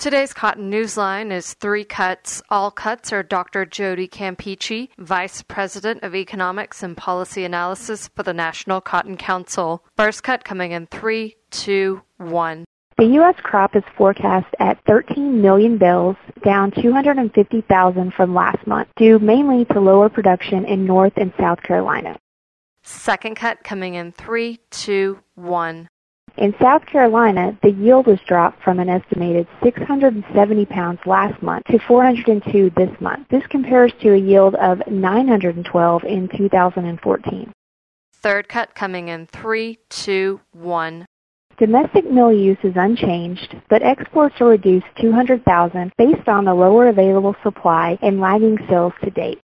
Today's Cotton Newsline is 3 cuts. All cuts are Dr. Jody Campeachy, Vice President of Economics and Policy Analysis for the National Cotton Council. First cut coming in 3, 2, 1. The U.S. crop is forecast at 13 million bales, down 250,000 from last month, due mainly to lower production in North and South Carolina. Second cut coming in 3, 2, 1. In South Carolina, the yield was dropped from an estimated 670 pounds last month to 402 this month. This compares to a yield of 912 in 2014. Third cut coming in 3, 2, 1. Domestic mill use is unchanged, but exports are reduced 200,000 based on the lower available supply and lagging sales to date.